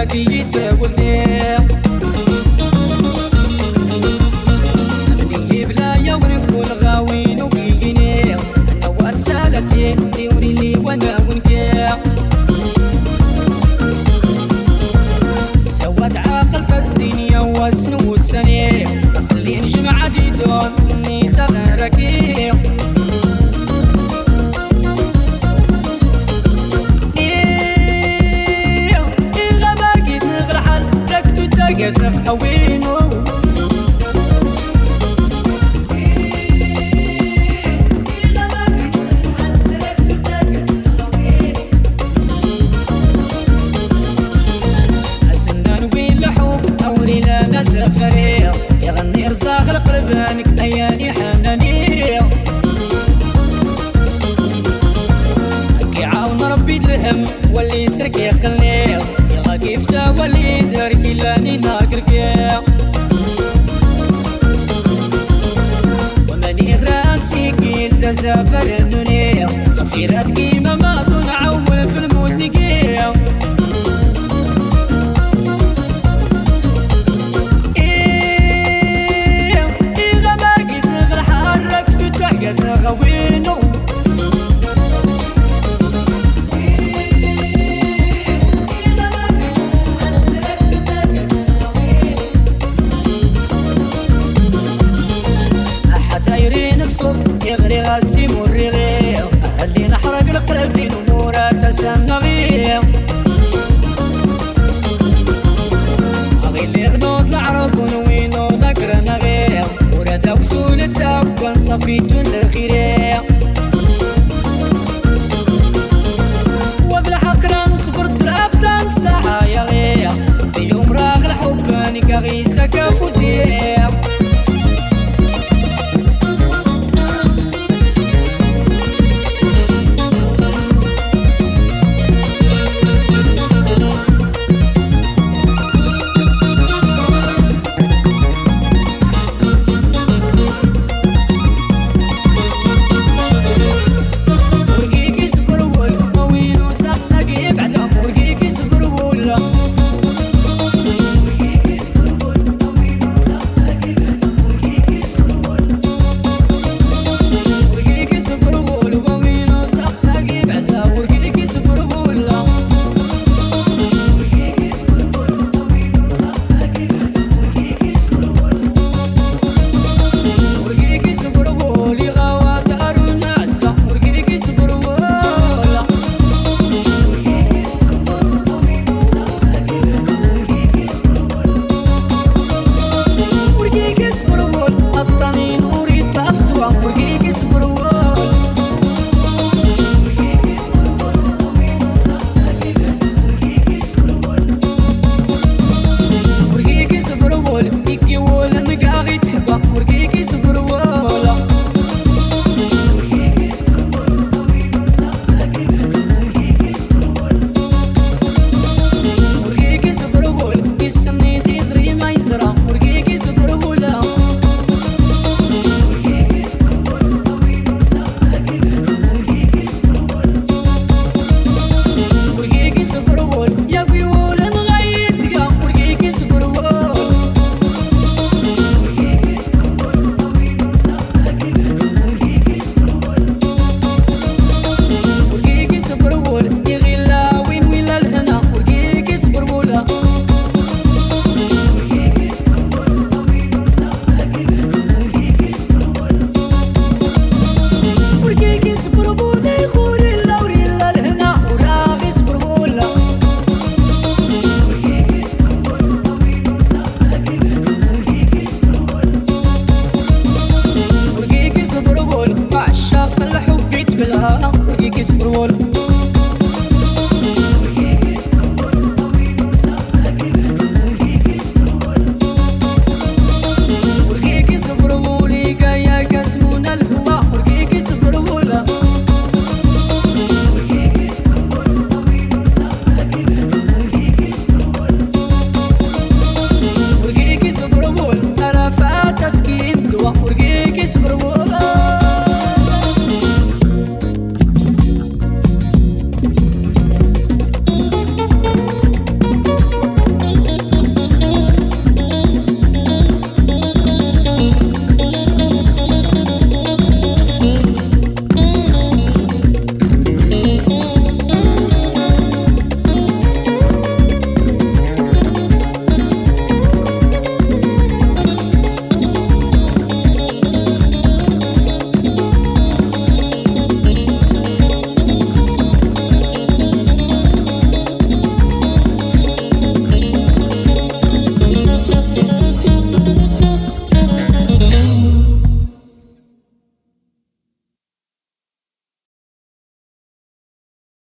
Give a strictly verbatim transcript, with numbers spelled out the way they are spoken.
ذاكي يتولدي مني بلا يا ونقول غاوين وبيجيني انا واتسالتي ديوري لي وانا ونقيع سوات عاقل فالزينية والسنو والسني اصلي نجمع ديدون مني تغرقي قد نحوينو أسنان وين لحوم أوري لنا سفرية يغني رزاق القربانك أياني حنانية يعاون ربي الهم واللي يسرك يقلي كيف تولي دركي لاني ناقركي وماني غران سيكيل تسافر الدنيا صفيرات كيما ما دون عول في الموت نقيا إيه إذا ما قد نغر حركت تحقد نغوينو يغري غاسي مرغي اللي نحرق القلب نمورا تسنغي اغي اللي غنوض العرب ونوينو نقرا نغي ورا وسول التاب ونصفيتو الخيري وبالحق نصبر الدراب تنساها يا غي اليوم راغ الحب انك غي سكا فوزي تسكين دوا ورقيق يصبر